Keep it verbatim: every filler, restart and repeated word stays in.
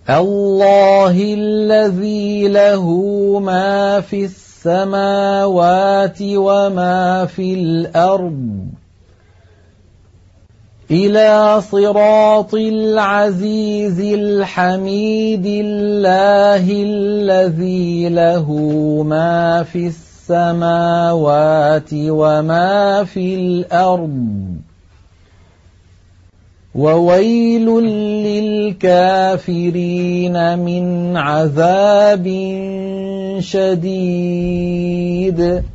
الله الذي له ما في السماوات وما في الأرض إلى صراط العزيز الحميد الله الذي له ما في السماوات وما في الأرض وويل للكافرين من عذاب شديد.